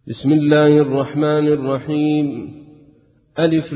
بسم الله الرحمن الرحيم. ألف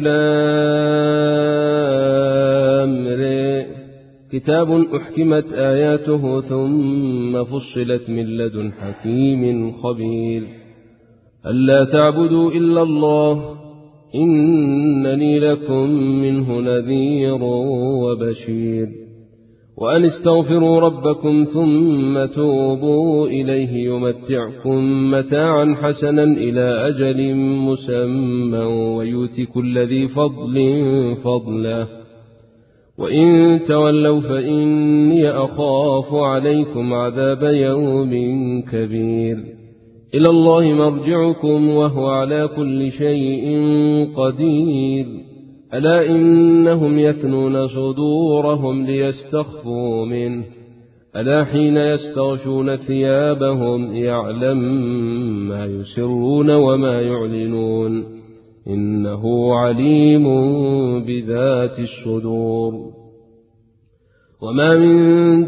لام ر. كتاب أحكمت آياته ثم فصلت من لدن حكيم خبير. ألا تعبدوا إلا الله إنني لكم منه نذير وبشير. وأن استغفروا ربكم ثم توبوا إليه يمتعكم متاعا حسنا إلى أجل مسمى ويؤت كل ذي فضل فضله. وإن تولوا فإني أخاف عليكم عذاب يوم كبير. إلى الله مرجعكم وهو على كل شيء قدير. ألا إنهم يثنون صدورهم ليستخفوا منه. ألا حين يستغشون ثيابهم يعلم ما يسرون وما يعلنون إنه عليم بذات الصدور. وما من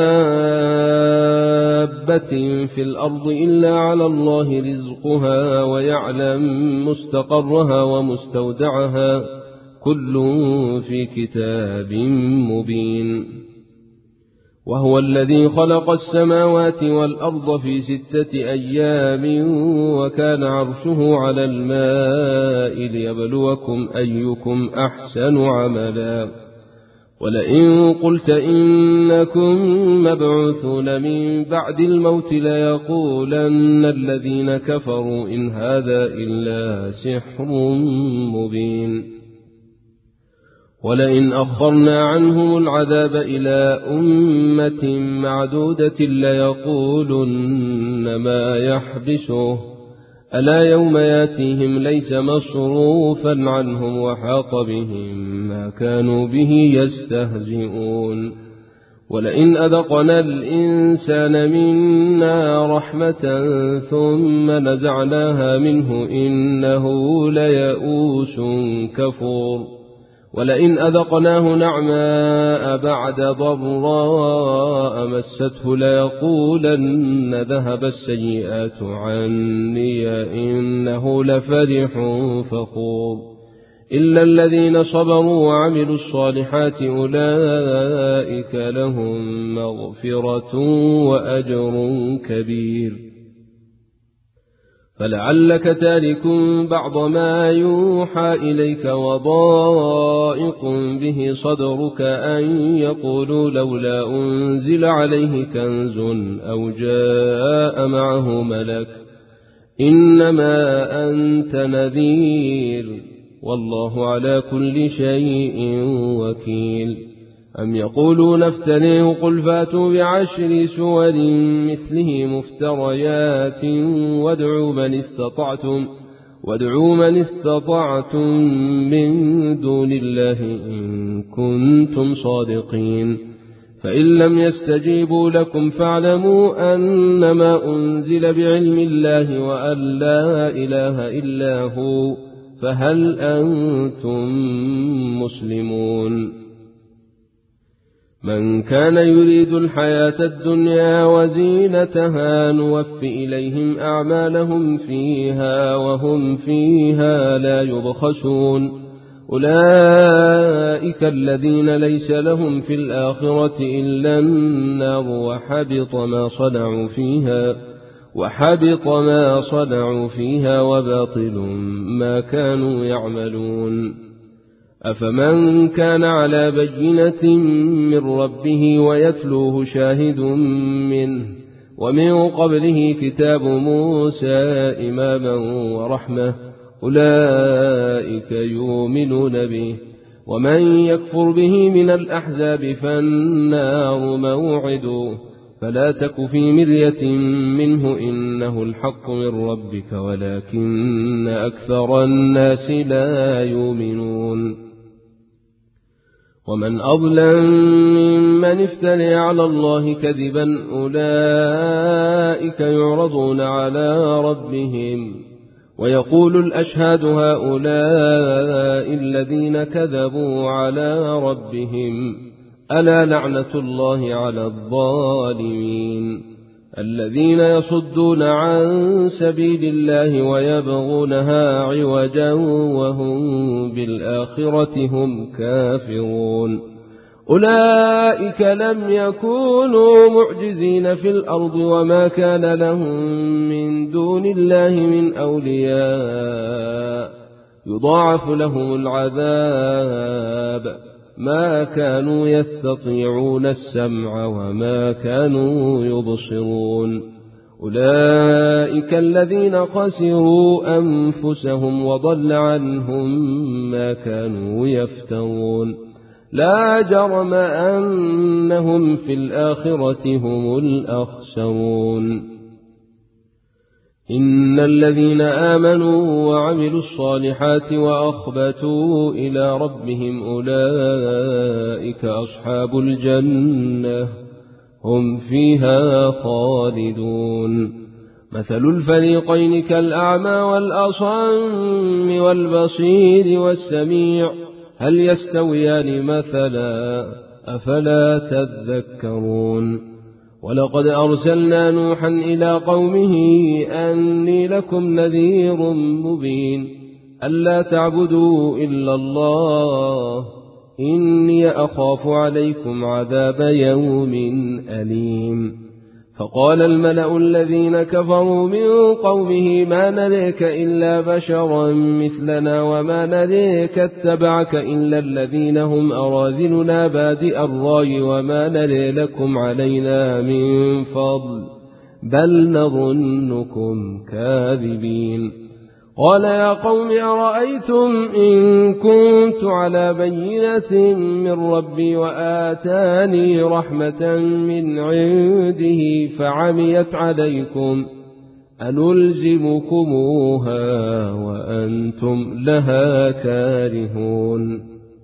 دابة في الأرض إلا على الله رزقها ويعلم مستقرها ومستودعها كل في كتاب مبين. وهو الذي خلق السماوات والأرض في 6 أيام وكان عرشه على الماء ليبلوكم أيكم أحسن عملا. ولئن قلت إنكم مبعوثون من بعد الموت ليقولن الذين كفروا إن هذا إلا سحر مبين. ولئن أخرنا عنهم العذاب إلى أمة معدودة ليقولن ما يحبسه. ألا يوم ياتيهم ليس مصروفا عنهم وحاق بهم ما كانوا به يستهزئون. ولئن أذقنا الإنسان منا رحمة ثم نزعناها منه إنه ليئوس كفور. ولئن أذقناه نعماء بعد ضراء مسته ليقولن ذهب السيئات عني إنه لفرح فخور. إلا الذين صبروا وعملوا الصالحات أولئك لهم مغفرة وأجر كبير. فلعلك تارك بعض ما يوحى إليك وضائق به صدرك أن يقولوا لولا أنزل عليه كنز أو جاء معه ملك. إنما أنت نذير والله على كل شيء وكيل. أم يقولون افتريه قل فاتوا ب10 سور مثله مفتريات وادعوا من استطعتم من دون الله إن كنتم صادقين. فإن لم يستجيبوا لكم فاعلموا أنما أنزل بعلم الله وأن لا إله إلا هو فهل أنتم مسلمون. من كان يريد الحياة الدنيا وزينتها نوف إليهم أعمالهم فيها وهم فيها لا يبخسون. أولئك الذين ليس لهم في الآخرة إلا النار وحبط ما صنعوا فيها وباطل ما كانوا يعملون. أفمن كان على بينة من ربه ويتلوه شاهد منه ومن قبله كتاب موسى إماما ورحمة أولئك يؤمنون به. ومن يكفر به من الأحزاب فالنار موعده. فلا تك في مرية منه إنه الحق من ربك ولكن أكثر الناس لا يؤمنون. ومن أظلم ممن افترى على الله كذبا أولئك يعرضون على ربهم ويقول الأشهاد هؤلاء الذين كذبوا على ربهم ألا لعنة الله على الظالمين. الذين يصدون عن سبيل الله ويبغونها عوجا وهم بالآخرة هم كافرون أولئك لم يكونوا معجزين في الأرض وما كان لهم من دون الله من أولياء يضاعف لهم العذاب ما كانوا يستطيعون السمع وما كانوا يبصرون أولئك الذين خسروا أنفسهم وضل عنهم ما كانوا يفترون لا جرم أنهم في الآخرة هم الأخسرون إن الذين آمنوا وعملوا الصالحات وأخبتوا إلى ربهم أولئك أصحاب الجنة هم فيها خالدون مثل الفريقين كالأعمى والأصم والبصير والسميع هل يستويان مثلا أفلا تذكرون ولقد أرسلنا نوحا إلى قومه أني لكم نذير مبين ألا تعبدوا إلا الله إني أخاف عليكم عذاب يوم أليم فقال الملأ الذين كفروا من قومه ما نريك إلا بشرا مثلنا وما نريك اتبعك إلا الذين هم أراذلنا بادئ الرأي وما نري لكم علينا من فضل بل نظنكم كاذبين قال يا قوم أرأيتم إن كنت على بينة من ربي وآتاني رحمة من عنده فعميت عليكم أنلزمكموها وأنتم لها كارهون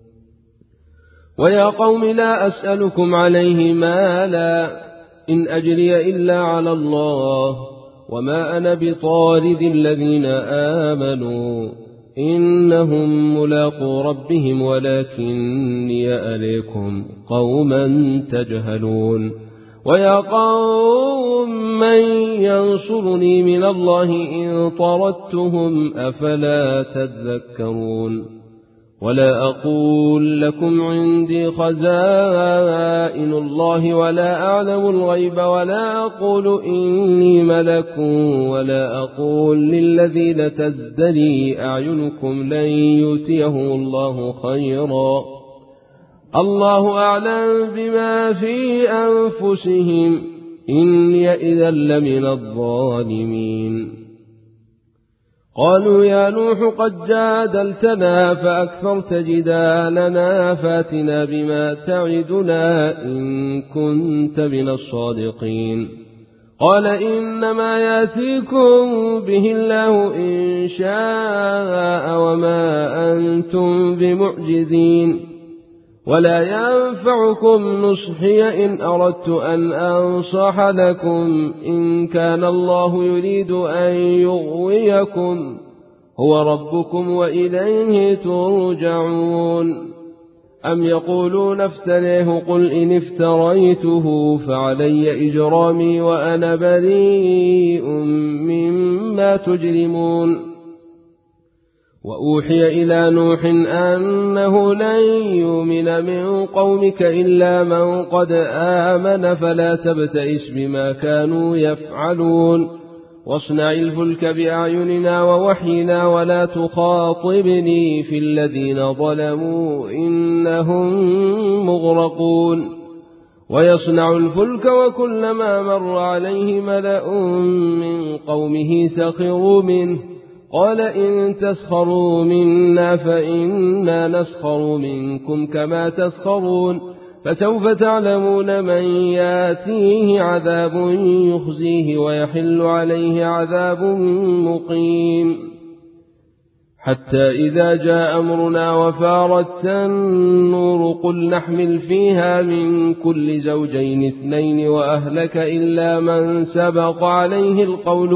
ويا قوم لا أسألكم عليه مالا إن أجري إلا على الله وما أنا بطارد الذين آمنوا إنهم ملاقو ربهم ولكني أريكم قوما تجهلون ويا قوم من ينصرني من الله إن طردتهم أفلا تذكرون ولا أقول لكم عندي خزائن الله ولا أعلم الغيب ولا أقول إني ملك ولا أقول للذين تزدري أعينكم لن يؤتيهم الله خيرا الله أعلم بما في أنفسهم إني إذا لمن الظالمين قالوا يا نوح قد جادلتنا فأكثرت جدالنا فاتنا بما تعدنا إن كنت من الصادقين قال إنما ياتيكم به الله إن شاء وما أنتم بمعجزين ولا ينفعكم نصحي إن أردت أن أنصح لكم إن كان الله يريد أن يغويكم هو ربكم وإليه ترجعون أم يقولون افتريه قل إن افتريته فعلي إجرامي وأنا بريء مما تجرمون وأوحي إلى نوح أنه لن يؤمن من قومك إلا من قد آمن فلا تبتئس بما كانوا يفعلون واصنع الفلك بأعيننا ووحينا ولا تخاطبني في الذين ظلموا إنهم مغرقون ويصنع الفلك وكلما مر عليه ملأ من قومه سخروا منه قال إن تسخروا منا فإنا نسخر منكم كما تسخرون فسوف تعلمون من ياتيه عذاب يخزيه ويحل عليه عذاب مقيم حتى إذا جاء أمرنا وفارت النور قل نحمل فيها من كل زوجين اثنين وأهلك إلا من سبق عليه القول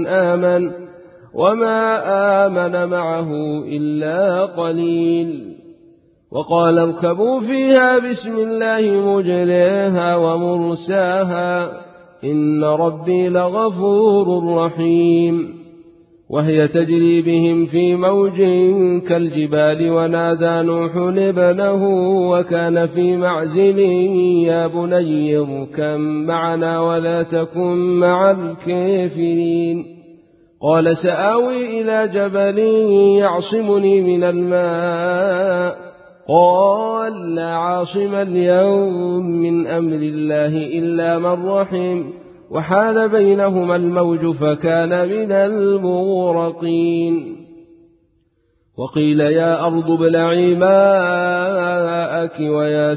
وما آمن معه إلا قليل وقال اركبوا فيها بسم الله مجريها ومرساها إن ربي لغفور رحيم. وهي تجري بهم في موج كالجبال ونادى نوح ابنه وكان في معزل يا بني اركب معنا ولا تكن مع الكافرين. قال سآوي إلى جبل يعصمني من الماء قال لا عاصم اليوم من أمر الله إلا من رحم وحال بينهما الموج فكان من المغرقين. وقيل يا أرض ابلعي ماءك ويا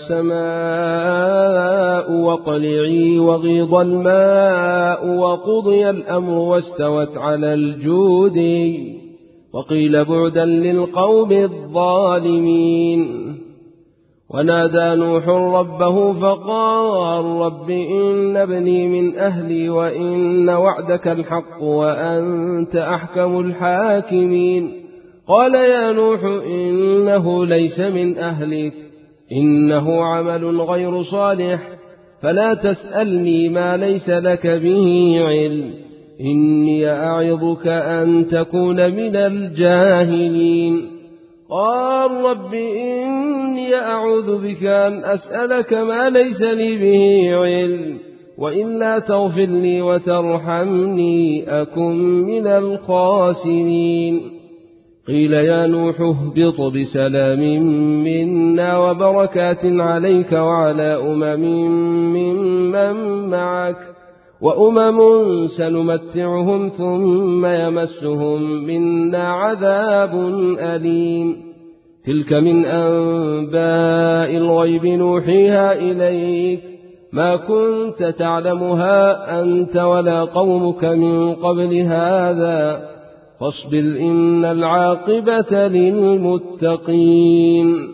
سماء واقلعي وغيض الماء وقضي الأمر واستوت على الجود. وقيل بعدا للقوم الظالمين. ونادى نوح ربه فقال رب إن ابني من أهلي وإن وعدك الحق وأنت أحكم الحاكمين. قال يا نوح إنه ليس من أهلك إنه عمل غير صالح فلا تسألني ما ليس لك به علم إني أعظك أن تكون من الجاهلين. قال رب إني أعوذ بك أن أسألك ما ليس لي به علم وإلا تغفر لي وترحمني أكن من الخاسرين. قيل يا نوح اهبط بسلام منا وبركات عليك وعلى ممن معك وأمم سنمتعهم ثم يمسهم منا عذاب أليم. تلك من أنباء الغيب نوحيها إليك ما كنت تعلمها أنت ولا قومك من قبل هذا فاصبر إن العاقبة للمتقين.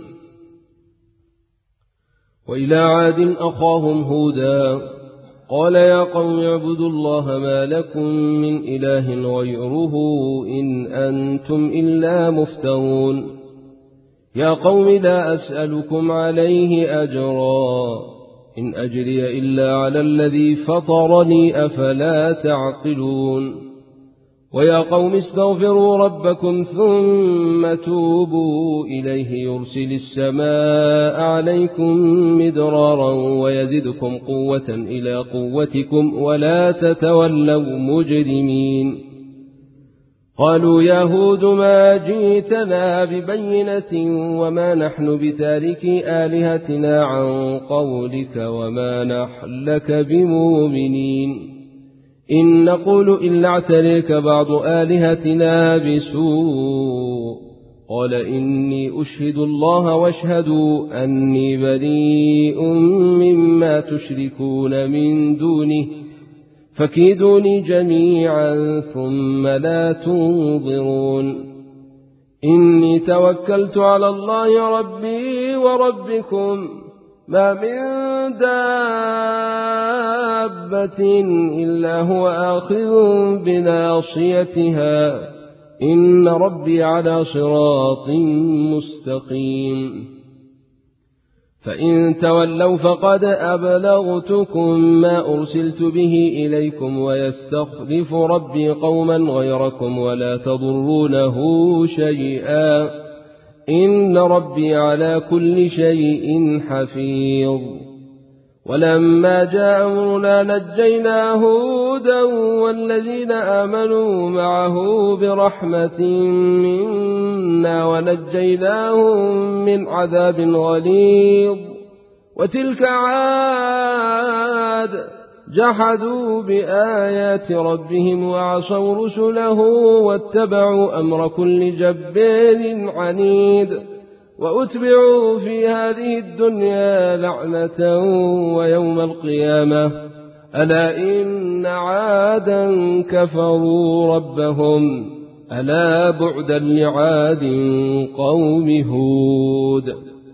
وإلى عاد أخاهم هودا قال يا قوم اعبدوا الله ما لكم من إله غيره إن أنتم إلا مفترون. يا قوم لا أسألكم عليه أجرا إن أجري إلا على الذي فطرني أفلا تعقلون. ويا قوم استغفروا ربكم ثم توبوا إليه يرسل السماء عليكم مدرارا ويزدكم قوة إلى قوتكم ولا تتولوا مجرمين. قالوا يا هود ما جئتنا ببينة وما نحن بتارك آلهتنا عن قولك وما نحن لك بمؤمنين إن نقول إلا اعتريك بعض آلهتنا بسوء. قال إني أشهد الله واشهدوا أني بريء مما تشركون من دونه فكيدوني جميعا ثم لا تنظرون. إني توكلت على الله ربي وربكم ما من دابة إلا هو آخذ بناصيتها إن ربي على صراط مستقيم. فإن تولوا فقد أبلغتكم ما أرسلت به إليكم ويستخلف ربي قوما غيركم ولا تضرونه شيئا إن ربي على كل شيء حفيظ. ولما جاء أمرنا نجينا هودا والذين آمنوا معه برحمة منا ونجيناهم من عذاب غليظ. وتلك عاد جحدوا بآيات ربهم وعصوا رسله واتبعوا أمر كل جبار عنيد وأتبعوا في هذه الدنيا لعنة ويوم القيامة ألا إن عادا كفروا ربهم ألا بعدا لعاد قوم هود.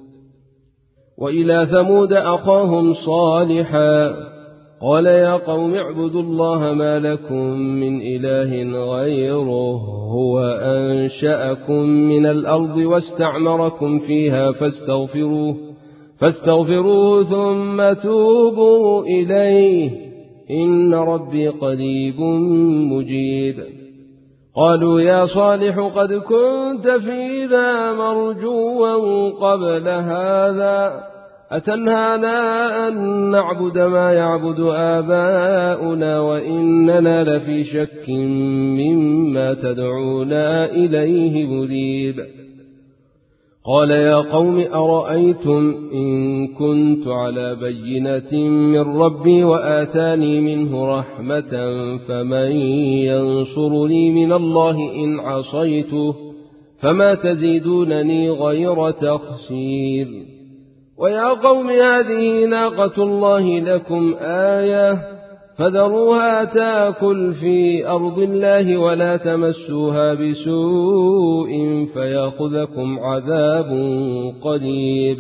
وإلى ثمود أخاهم صالحا قال يا قوم اعبدوا الله ما لكم من إله غيره هو أنشأكم من الأرض واستعمركم فيها فاستغفروه ثم توبوا إليه إن ربي قريب مجيب. قالوا يا صالح قد كنت فينا مرجوا قبل هذا، أتنهانا أن نعبد ما يعبد آباؤنا وإننا لفي شك مما تدعونا إليه مريب. قال يا قوم أرأيتم إن كنت على بينة من ربي وآتاني منه رحمة فمن ينصرني من الله إن عصيته، فما تزيدونني غير تخسير. ويا قوم هذه ناقة الله لكم آية فذروها تاكل في أرض الله ولا تمسوها بسوء فيأخذكم عذاب قريب.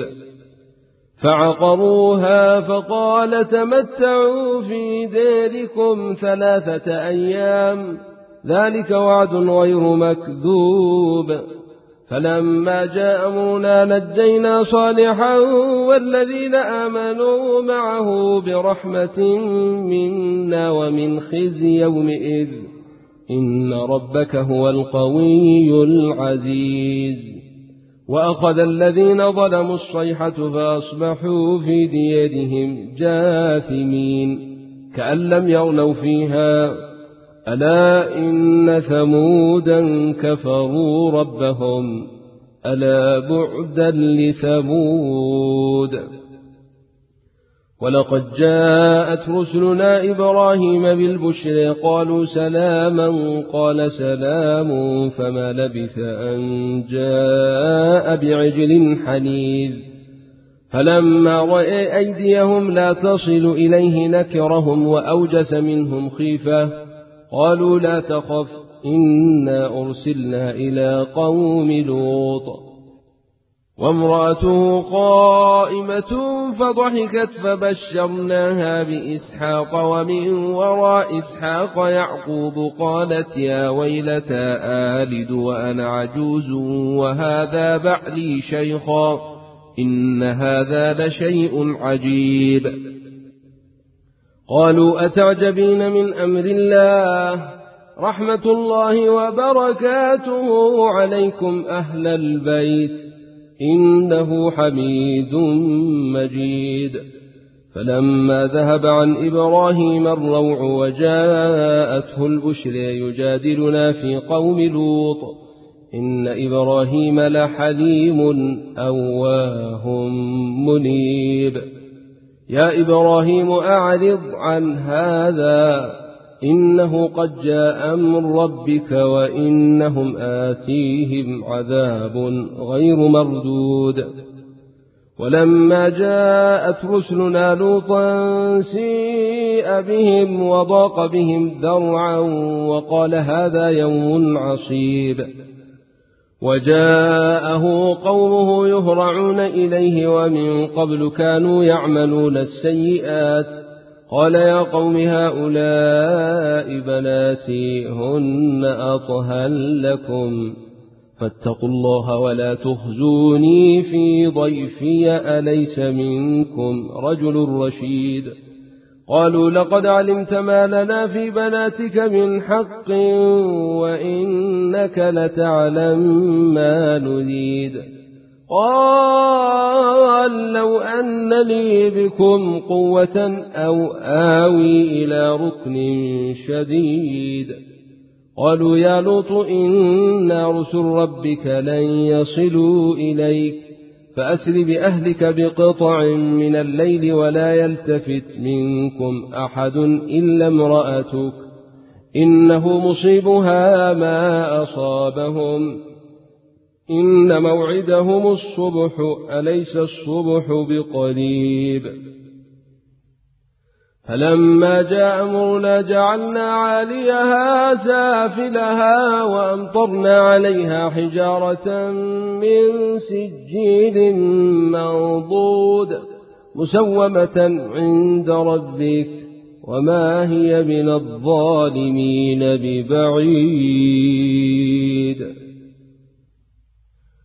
فعقروها فقال تمتعوا في ديركم 3 أيام، ذلك وعد غير مكذوب. فلما جاء أمرنا نجينا صالحا والذين آمنوا معه برحمة منا ومن خزي يومئذ إن ربك هو القوي العزيز. وأخذ الذين ظلموا الصيحة فأصبحوا في ديارهم جاثمين كأن لم يغنوا فيها، ألا إن ثمودا كفروا ربهم ألا بعدا لثمود. ولقد جاءت رسلنا إبراهيم بالبشر قالوا سلاما قال سلام فما لبث أن جاء بعجل حنيذ. فلما رأى أيديهم لا تصل إليه نكرهم وأوجس منهم خيفة قالوا لا تخف إنا أرسلنا إلى قوم لوط. وامرأته قائمة فضحكت فبشرناها بإسحاق ومن وراء إسحاق يعقوب قالت يا ويلتى آلد وأنا عجوز وهذا بعلي شيخا إن هذا لشيء عجيب. قالوا أتعجبين من أمر الله رحمة الله وبركاته عليكم أهل البيت إنه حميد مجيد. فلما ذهب عن إبراهيم الروع وجاءته البشر يجادلنا في قوم لوط إن إبراهيم لحليم أواه منيب. يا إبراهيم أعرض عن هذا إنه قد جاء أمر ربك وإنهم آتيهم عذاب غير مردود. ولما جاءت رسلنا لوطا سيء بهم وضاق بهم ذرعا وقال هذا يوم عصيب. وجاءه قومه يهرعون إليه ومن قبل كانوا يعملون السيئات قال يا قوم هؤلاء بناتي هن أطهر لكم فاتقوا الله ولا تخزوني في ضيفي أليس منكم رجل رشيد. قالوا لقد علمت ما لنا في بناتك من حق وإنك لتعلم ما نريد. قال لو أن لي بكم قوة أو آوي إلى ركن شديد. قالوا يا لوط إنا رسل ربك لن يصلوا إليك فأسر بأهلك بقطع من الليل ولا يلتفت منكم أحد إلا امرأتك إنه مصيبها ما أصابهم إن موعدهم الصبح أليس الصبح بقريب. فلما جاء أمرنا جعلنا عاليها سافلها وأمطرنا عليها حجارة من سجيل منضود مسومة عند ربك وما هي من الظالمين ببعيد.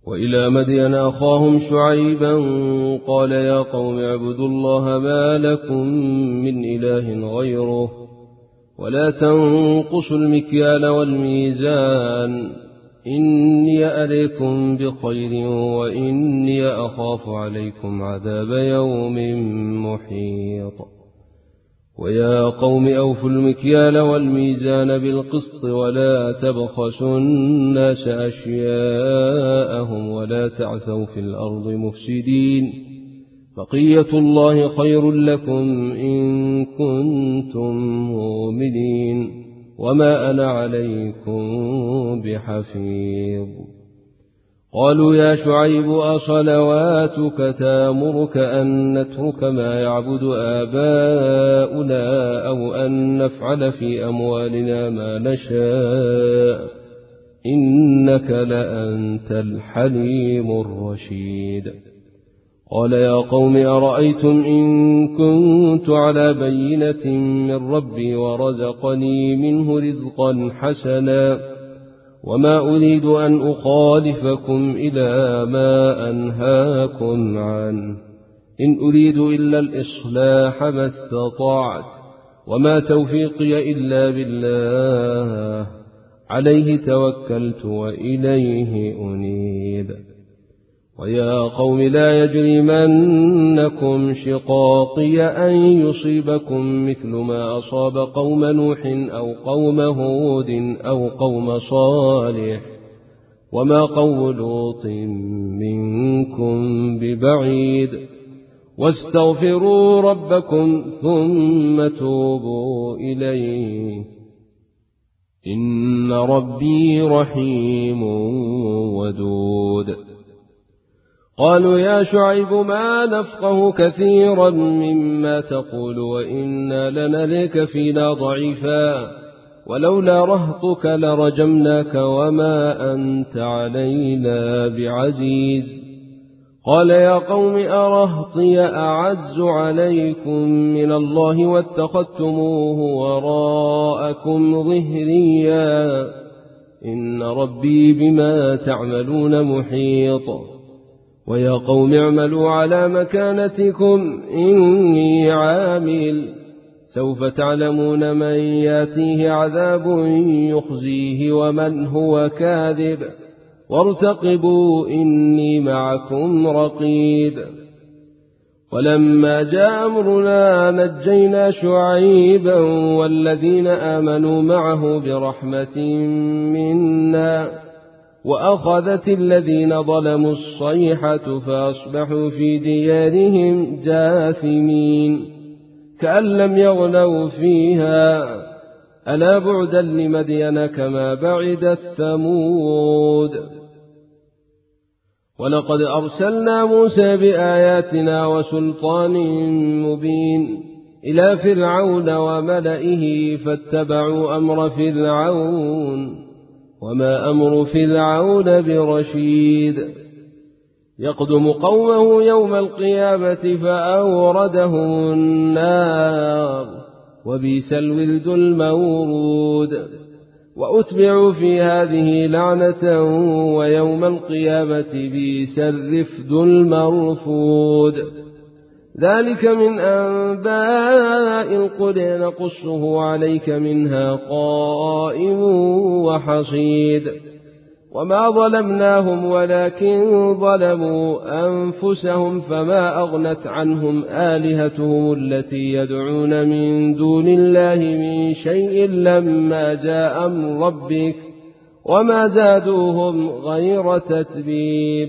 وإلى مدين أخاهم شعيبا قال يا قوم اعبدوا الله ما لكم من إله غيره ولا تنقصوا المكيال والميزان إني أريكم بخير وإني أخاف عليكم عذاب يوم محيط. ويا قوم أوفوا المكيال والميزان بالقسط ولا تبخسوا الناس أشياءهم ولا تعثوا في الأرض مفسدين بقية الله خير لكم إن كنتم مؤمنين وما أنا عليكم بحفيظ. قالوا يا شعيب أصلواتك تامرك أن نترك ما يعبد آباؤنا أو أن نفعل في أموالنا ما نشاء إنك لأنت الحليم الرشيد. قال يا قوم أرأيتم إن كنت على بينة من ربي ورزقني منه رزقا حسنا وما أريد أن أخالفكم إلى ما أنهاكم عنه إن أريد إلا الإصلاح ما استطعت وما توفيقي إلا بالله عليه توكلت وإليه أنيب. ويا قوم لا يجرمنكم شقاقي أن يصيبكم مثل ما أصاب قوم نوح أو قوم هود أو قوم صالح وما قوم لوط منكم ببعيد واستغفروا ربكم ثم توبوا إليه إن ربي رحيم ودود. قالوا يا شعيب ما نفقه كثيرا مما تقول وإنا لنريك فينا ضعيفا ولولا رهطك لرجمناك وما أنت علينا بعزيز. قال يا قوم أرهطي أعز عليكم من الله واتخذتموه وراءكم ظهريا إن ربي بما تعملون محيط. ويا قوم اعملوا على مكانتكم إني عامل سوف تعلمون من ياتيه عذاب يخزيه ومن هو كاذب وارتقبوا إني معكم رقيب. ولما جاء أمرنا نجينا شعيبا والذين آمنوا معه برحمة منا وأخذت الذين ظلموا الصيحة فأصبحوا في ديارهم جاثمين كأن لم يغنوا فيها ألا بعدا لمدين كما بعدت ثمود. ولقد أرسلنا موسى بآياتنا وسلطان مبين إلى فرعون وملئه فاتبعوا أمر فرعون وما أمر فرعون برشيد. يقدم قومه يوم القيامة فأوردهم النار وبئس الورد المورود وأتبعوا في هذه لعنة ويوم القيامة بئس الرفد المرفود. ذلك من أنباء القرى نقصه عليك منها قائم وحصيد. وما ظلمناهم ولكن ظلموا أنفسهم فما أغنت عنهم آلهتهم التي يدعون من دون الله من شيء لما جاء أمر ربك وما زادوهم غير تتبيب.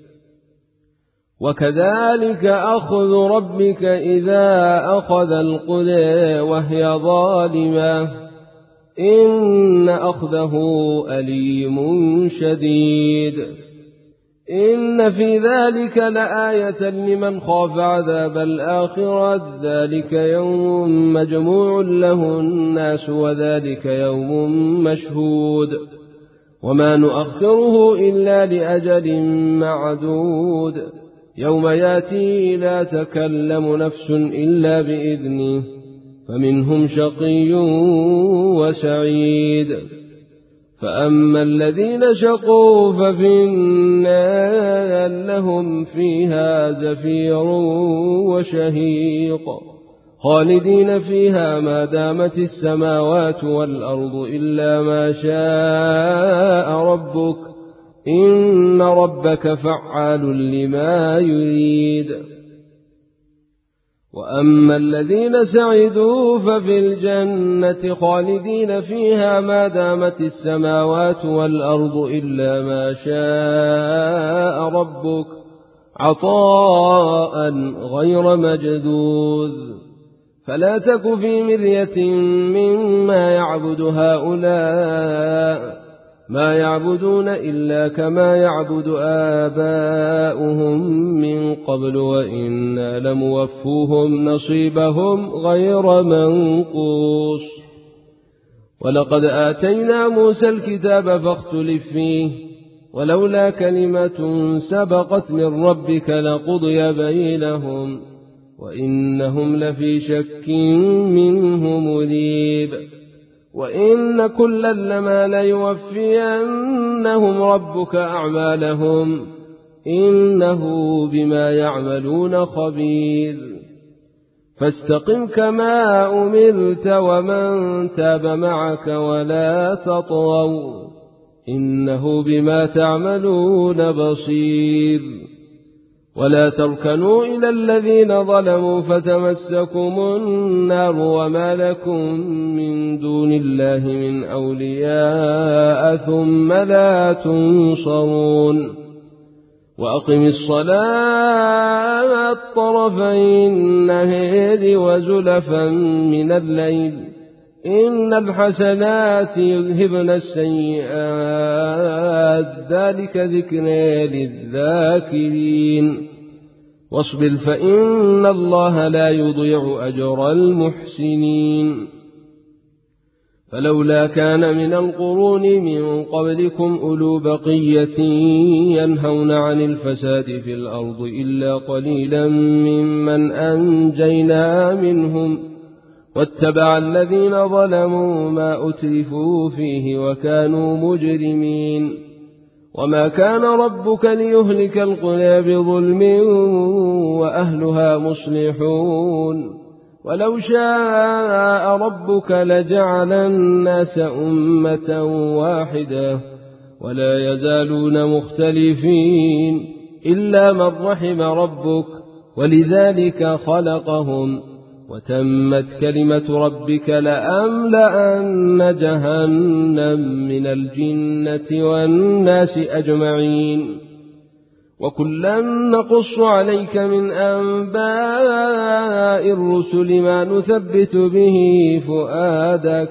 وكذلك أخذ ربك إذا أخذ القرى وهي ظالمة إن أخذه أليم شديد. إن في ذلك لآية لمن خاف عذاب الآخرة ذلك يوم مجموع له الناس وذلك يوم مشهود وما نؤخره إلا لأجل معدود يوم ياتي لا تكلم نفس إلا بإذنه فمنهم شقي وسعيد. فأما الذين شقوا ففي النار لهم فيها زفير وشهيق خالدين فيها ما دامت السماوات والأرض إلا ما شاء ربك إن ربك فعال لما يريد. وأما الذين سعدوا ففي الجنة خالدين فيها ما دامت السماوات والأرض إلا ما شاء ربك عطاء غير مجدود. فلا تك في مرية مما يعبد هؤلاء ما يعبدون إلا كما يعبد آباؤهم من قبل وإنا لموفوهم نصيبهم غير منقوص. ولقد آتينا موسى الكتاب فاختلف فيه ولولا كلمة سبقت من ربك لقضي بينهم وإنهم لفي شك منه مريب. وإن كلا لما ليوفينهم ربك أعمالهم إنه بما يعملون خبير. فاستقم كما أمرت ومن تاب معك ولا تطغوا إنه بما تعملون بصير. ولا تركنوا إلى الذين ظلموا فتمسكم النار وما لكم من دون الله من أولياء ثم لا تنصرون. وأقم الصلاة طرفي النهار وزلفا من الليل إن الحسنات يذهبن السيئات ذلك ذكرى للذاكرين. واصبر فإن الله لا يضيع أجر المحسنين. فلولا كان من القرون من قبلكم أولو بقية ينهون عن الفساد في الأرض إلا قليلا ممن أنجينا منهم واتبع الذين ظلموا ما أترفوا فيه وكانوا مجرمين. وما كان ربك ليهلك القرى بظلم وأهلها مصلحون ولو شاء ربك لجعل الناس أمة واحدة ولا يزالون مختلفين إلا من رحم ربك ولذلك خلقهم وتمت كلمة ربك لأملأن جهنم من الجنة والناس أجمعين. وكلا نقص عليك من أنباء الرسل ما نثبت به فؤادك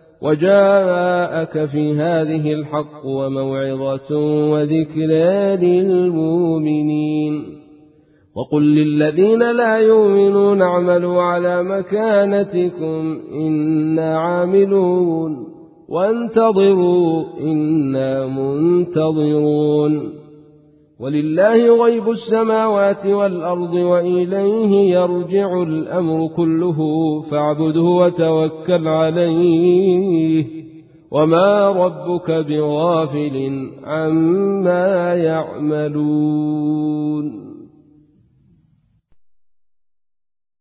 وجاءك في هذه الحق وموعظة وذكرى للمؤمنين. وقل للذين لا يؤمنون اعملوا على مكانتكم إنا عاملون وانتظروا إنا منتظرون. ولله غيب السماوات والأرض وإليه يرجع الأمر كله فاعبده وتوكل عليه وما ربك بغافل عما يعملون.